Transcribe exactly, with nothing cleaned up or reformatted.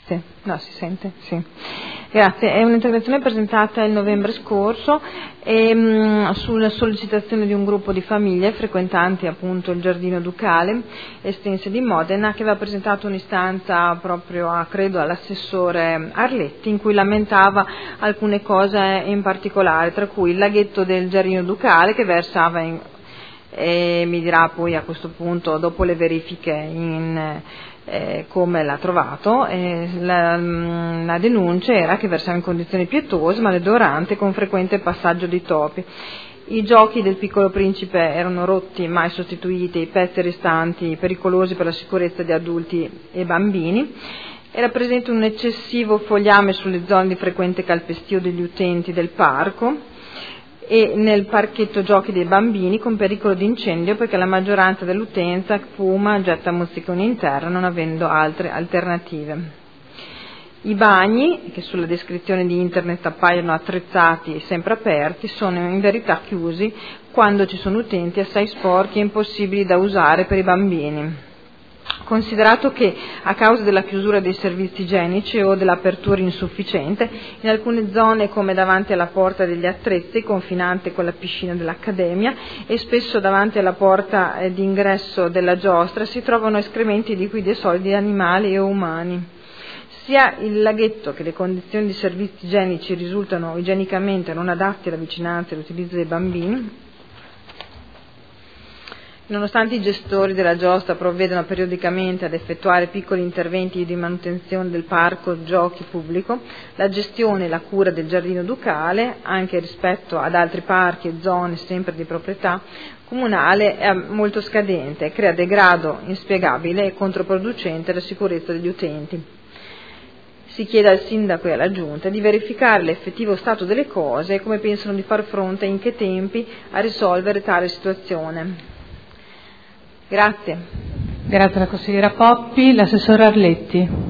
Sì, no, si sente, sì. Grazie, è un'interrogazione presentata il novembre scorso e, mh, sulla sollecitazione di un gruppo di famiglie frequentanti appunto il Giardino Ducale Estense di Modena, che aveva presentato un'istanza proprio a, credo, all'assessore Arletti, in cui lamentava alcune cose in particolare, tra cui il laghetto del Giardino Ducale che versava in, e mi dirà poi a questo punto, dopo le verifiche, in Eh, come l'ha trovato. Eh, la, la denuncia era che versava in condizioni pietose, maleodorante, con frequente passaggio di topi. I giochi del Piccolo Principe erano rotti, mai sostituiti, i pezzi restanti pericolosi per la sicurezza di adulti e bambini. Era presente un eccessivo fogliame sulle zone di frequente calpestio degli utenti del parco e nel parchetto giochi dei bambini, con pericolo di incendio perché la maggioranza dell'utenza fuma, getta mozziconi in terra, non avendo altre alternative. I bagni, che sulla descrizione di internet appaiono attrezzati e sempre aperti, sono in verità chiusi quando ci sono utenti assai sporchi e impossibili da usare per i bambini. Considerato che a causa della chiusura dei servizi igienici o dell'apertura insufficiente, in alcune zone, come davanti alla porta degli attrezzi, confinante con la piscina dell'Accademia, e spesso davanti alla porta eh, d'ingresso della giostra, si trovano escrementi liquidi e solidi animali e umani. Sia il laghetto che le condizioni di servizi igienici risultano igienicamente non adatti alla vicinanza e all'utilizzo dei bambini. Nonostante i gestori della giostra provvedano periodicamente ad effettuare piccoli interventi di manutenzione del parco giochi pubblico, la gestione e la cura del Giardino Ducale, anche rispetto ad altri parchi e zone sempre di proprietà comunale, è molto scadente e crea degrado inspiegabile e controproducente alla sicurezza degli utenti. Si chiede al sindaco e alla giunta di verificare l'effettivo stato delle cose e come pensano di far fronte e in che tempi a risolvere tale situazione. Grazie. Grazie alla consigliera Poppi. L'assessore Arletti.